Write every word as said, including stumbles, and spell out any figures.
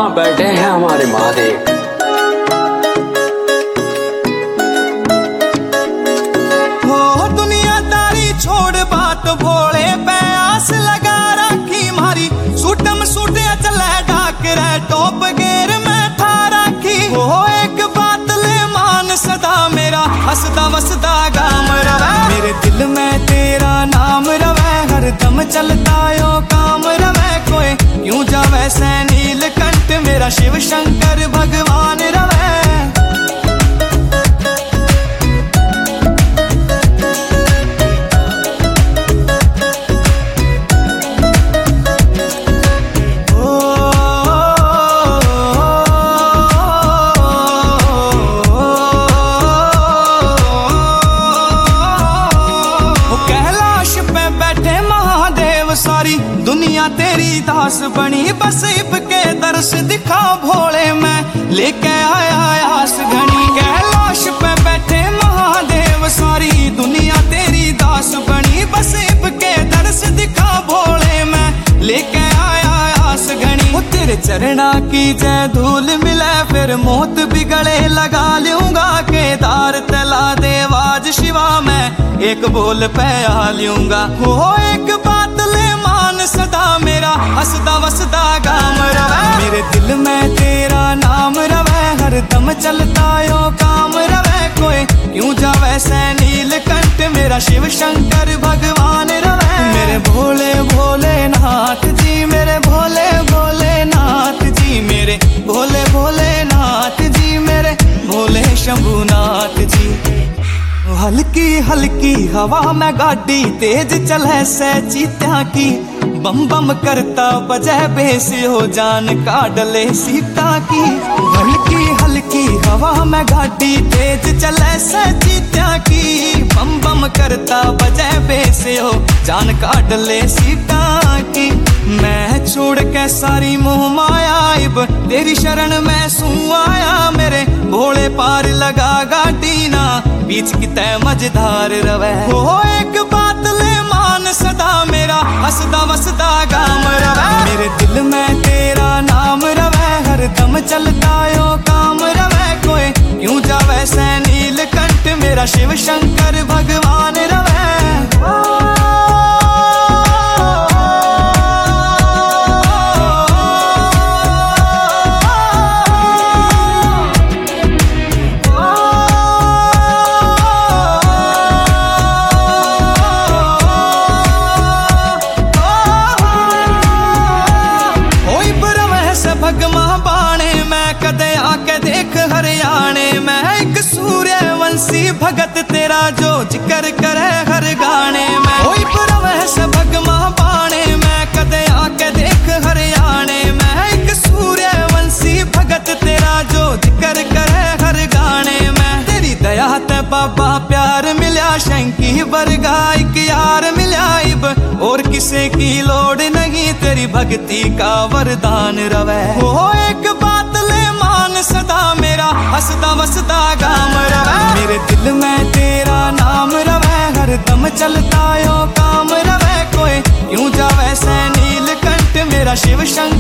हाँ बैठे हैं हमारे महादेव। हो दुनियादारी छोड़ बात भोले पे आस लगा रखी मारी, सूटम सूटे चले डाक रहे टॉप गेर में था रखी। हो एक बात ले मान सदा मेरा हंसदा वसदा गाम रवे, मेरे दिल में तेरा नाम रवे, हर दम चलता यो काम रवे। कोई क्यों जावे से नीलकंठ मेरा शिव शंकर भगवान रवे। सारी दुनिया तेरी दास बनी, बस इबके दर्श दिखा भोले मैं लेके आया आस घनी। कैलाश पे बैठे महादेव सारी दुनिया तेरी दास बनी, बस इबके दर्श दिखा भोले मैं लेके आया आस घनी। वो तेरे चरणा की जय धूल मिले फिर मौत भी गले लगा लूंगा। केदार तला देवाज शिवा मैं एक बोल पे आ लूंगा। हो एक बात सदा मेरा हंसदा वसदा गाम रवे, मेरे दिल में तेरा नाम रवे, हर दम चलता यो काम रवे। कोई क्यों जावे से नीलकंठ मेरा शिव शंकर भगवान रवे। मेरे भोले भोले नाथ जी, मेरे भोले भोले नाथ जी, मेरे भोले भोले नाथ जी, मेरे भोले शंभुनाथ जी। हल्की हल्की हवा में गाड़ी तेज चले से चीत्या की, बम बम करता बजे बेस हो जान का डले सीता की। हल्की हल्की हवा में गाड़ी तेज चले से चीत्या की, बम बम करता बजे बेस हो जान का डले सीता की। मैं छोड़ के सारी मोह माया इब तेरी शरण में सू आया, मेरे भोले पार लगा गाड़ी ना बीच की तय मझधार रवे। हो एक बात ले मान सदा मेरा हंसदा वसदा गाम रवे, मेरे दिल में तेरा नाम रवे, हर दम चलता यो काम रवे। कोई क्यों जावे से नीलकंठ मेरा शिव शंकर भगवान रवे। भगमा बाणे मैं कदे आके देख हरियाणे में, एक सूर्यवंशी भगत तेरा जो जिक्र करे हर गाने में। कोई परवैस भगमा बाणे मैं कदे आके देख हरियाणे में, एक सूर्यवंशी भगत तेरा जो जिक्र करे हर गाने में। तेरी दया ते बाबा प्यार मिल्या, शंकी बरगा एक यार मिल्या इब, और किसे की लोड़ नहीं तेरी भक्ति का वरदान रवे। हो एक बात ले मान सदा मेरा हंसदा वसदा गाम रवे, मेरे दिल में तेरा नाम रवे, हर दम चलता यो काम रवे। कोई क्यों जावे से नीलकंठ मेरा शिव शंकर